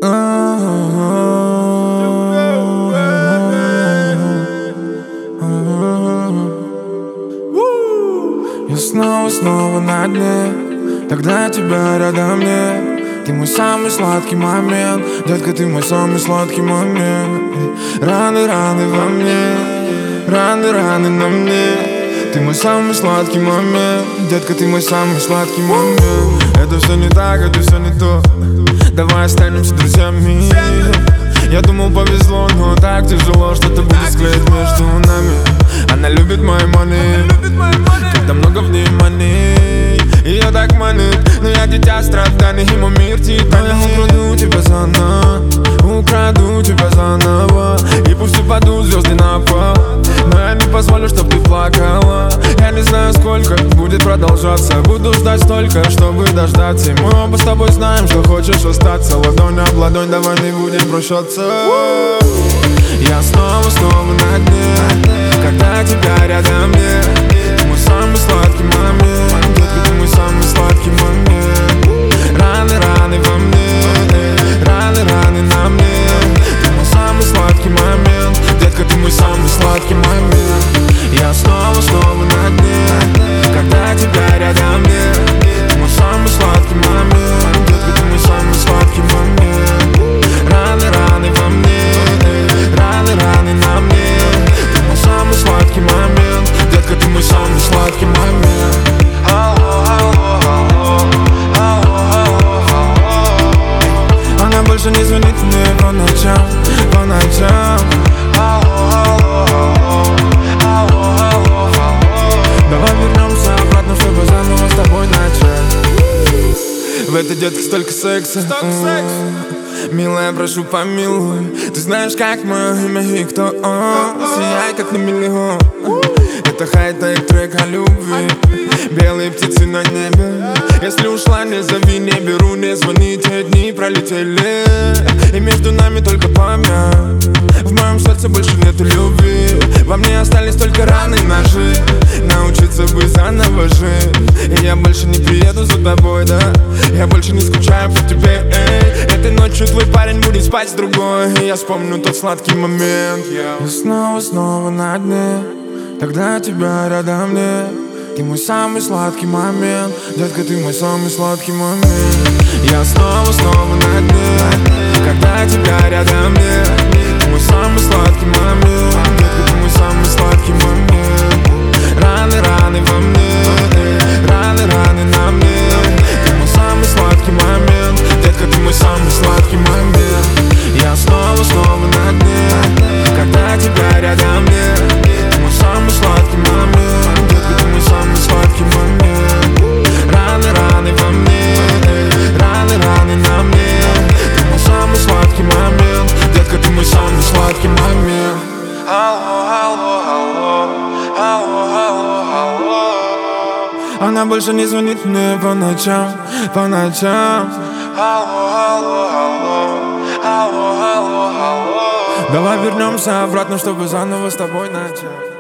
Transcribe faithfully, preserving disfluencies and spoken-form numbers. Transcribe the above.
Я снова, снова на дне, тогда тебя рядом нет. Ты мой самый сладкий момент, детка, ты мой самый сладкий момент. Раны, раны во мне, раны, раны на мне. Ты мой самый сладкий момент, детка, ты мой самый сладкий момент. Это все не так, это все не то. Давай останемся друзьями. Я думал, повезло, но так тяжело, что-то будет склеить между нами. Она любит мои money, когда много внимания. Ее так манит, но я дитя страданий. Ему мир титаний. Украду тебя заново, украду тебя заново. И пусть упадут звезды на пол, но я не позволю, чтоб ты плакала. Я не знаю, сколько будет продолжаться. Буду ждать столько, чтобы дождаться. Мы оба с тобой знаем, что хочешь остаться. Ладонь об ладонь, давай не будем прощаться. Я снова, снова на дне, когда тебя рядом нет. Ты мой самый сладкий момент, детка, ты мой самый сладкий момент. Раны, раны во мне, раны, раны на мне. Ты мой самый сладкий момент, детка, ты мой самый сладкий момент. Я снова, снова на дне, когда тебя рядом нет. Ты мой самый сладкий момент, детка, ты мой самый сладкий момент. Раны, раны во мне, раны, раны на мне. Ты мой самый сладкий момент, детка, ты мой самый сладкий момент. Алло, алло, алло, алло, алло, алло. Она больше не звонит мне по ночам, по ночам. Алло, алло, алло, алло, алло, алло. Давай вернемся обратно, чтобы заново с тобой начать. В этой детке столько секса, столько секса. Милая, прошу, помилуй. Ты знаешь, как мое имя и кто он. Сияй, как на миллион. Это хай-тек трек о любви. Белые птицы на небе. Если ушла, не зови, не беру, не звони. Те дни пролетели, и между нами только память. В моем сердце больше нету любви. Во мне остались только раны, ножи. Научиться бы заново жить. И я больше не приеду за тобой, да. Я больше не скучаю по тебе, эй. Этой ночью твой парень будет спать с другой. И я вспомню тот сладкий момент. Я снова, снова на дне, тогда тебя рядом нет. Ты мой самый сладкий момент, детка, ты мой самый сладкий момент. Я снова, снова на дне, когда тебя рядом нет. Ты мой самый сладкий момент, детка, ты мой самый сладкий момент. Раны, раны во мне, раны, раны на мне. Ты мой самый сладкий момент, детка, ты мой самый сладкий момент. Я снова, снова на дне, когда тебя рядом нет. Ты мой самый сладкий момент, детка, ты мой самый сладкий момент. Раны, раны во мне, раны, раны на мне. Ты мой самый сладкий момент, детка, ты мой самый сладкий момент. Алло, алло, алло, алло, алло, алло. Она больше не звонит мне по ночам, по ночам. Алло, алло, алло, алло, алло, алло. Давай вернемся обратно, чтобы заново с тобой начать.